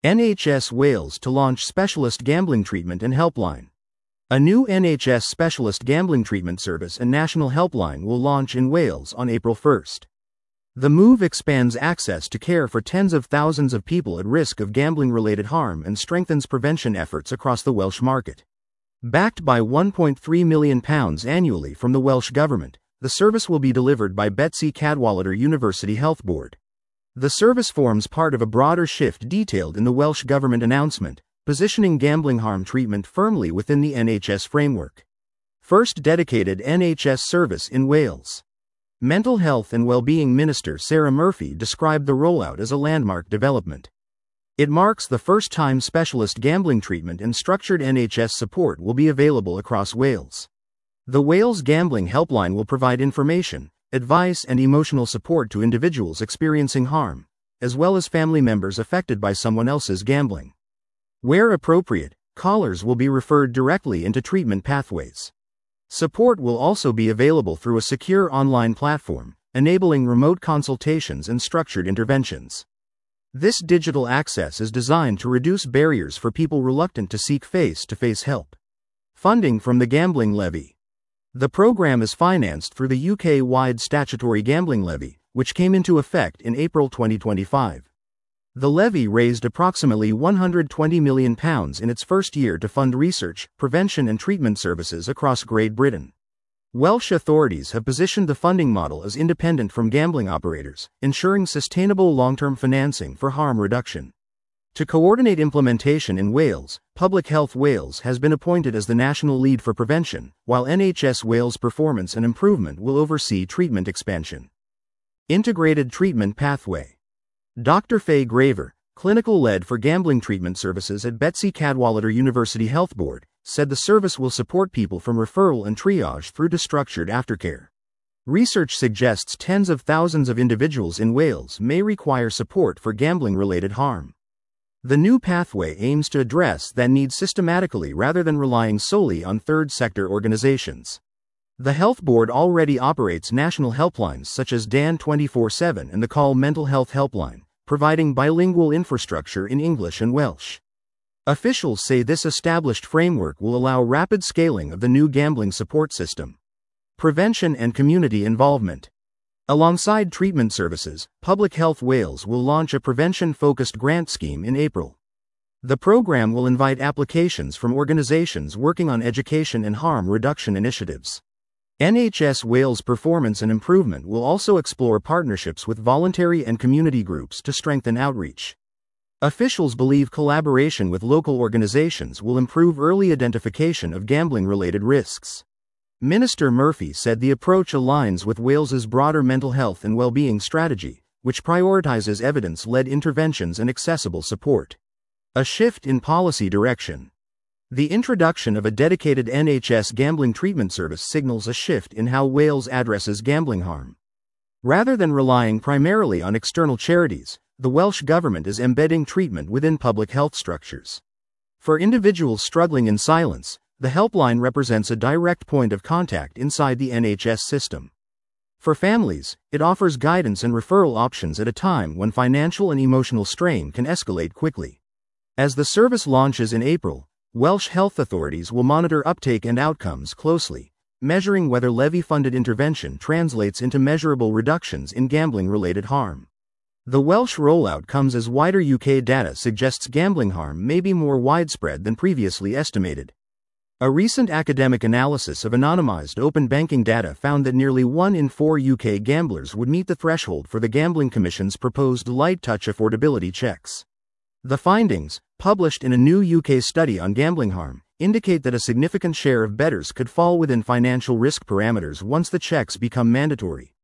NHS Wales to launch specialist gambling treatment and helpline. A new NHS specialist gambling treatment service and national helpline will launch in Wales on April 1st. The move expands access to care for tens of thousands of people at risk of gambling-related harm and strengthens prevention efforts across the Welsh market. Backed by £1.3 million annually from the Welsh Government, the service will be delivered by Betsy Cadwallader University Health Board. The service forms part of a broader shift detailed in the Welsh Government announcement, positioning gambling harm treatment firmly within the NHS framework. First dedicated NHS service in Wales. Mental Health and Wellbeing Minister Sarah Murphy described the rollout as a landmark development. It marks the first time specialist gambling treatment and structured NHS support will be available across Wales. The Wales Gambling Helpline will provide information, advice and emotional support to individuals experiencing harm, as well as family members affected by someone else's gambling. Where appropriate, callers will be referred directly into treatment pathways. Support will also be available through a secure online platform, enabling remote consultations and structured interventions. This digital access is designed to reduce barriers for people reluctant to seek face-to-face help. Funding from the Gambling Levy. The program is financed through the UK-wide statutory gambling levy, which came into effect in April 2025. The levy raised approximately £120 million in its first year to fund research, prevention and treatment services across Great Britain. Welsh authorities have positioned the funding model as independent from gambling operators, ensuring sustainable long-term financing for harm reduction. To coordinate implementation in Wales, Public Health Wales has been appointed as the national lead for prevention, while NHS Wales Performance and Improvement will oversee treatment expansion. Integrated Treatment Pathway. Dr. Faye Graver, clinical lead for gambling treatment services at Betsy Cadwallader University Health Board, said the service will support people from referral and triage through to structured aftercare. Research suggests tens of thousands of individuals in Wales may require support for gambling-related harm. The new pathway aims to address that need systematically rather than relying solely on third-sector organizations. The Health Board already operates national helplines such as DAN 24/7 and the Call Mental Health Helpline, providing bilingual infrastructure in English and Welsh. Officials say this established framework will allow rapid scaling of the new gambling support system. Prevention and community involvement. Alongside treatment services, Public Health Wales will launch a prevention-focused grant scheme in April. The program will invite applications from organizations working on education and harm reduction initiatives. NHS Wales Performance and Improvement will also explore partnerships with voluntary and community groups to strengthen outreach. Officials believe collaboration with local organizations will improve early identification of gambling-related risks. Minister Murphy said the approach aligns with Wales's broader mental health and well-being strategy, which prioritizes evidence-led interventions and accessible support. A shift in policy direction. The introduction of a dedicated NHS gambling treatment service signals a shift in how Wales addresses gambling harm. Rather than relying primarily on external charities, the Welsh Government is embedding treatment within public health structures. For individuals struggling in silence, the helpline represents a direct point of contact inside the NHS system. For families, it offers guidance and referral options at a time when financial and emotional strain can escalate quickly. As the service launches in April, Welsh health authorities will monitor uptake and outcomes closely, measuring whether levy-funded intervention translates into measurable reductions in gambling-related harm. The Welsh rollout comes as wider UK data suggests gambling harm may be more widespread than previously estimated. A recent academic analysis of anonymized open banking data found that nearly 1 in 4 UK gamblers would meet the threshold for the Gambling Commission's proposed light-touch affordability checks. The findings, published in a new UK study on gambling harm, indicate that a significant share of bettors could fall within financial risk parameters once the checks become mandatory,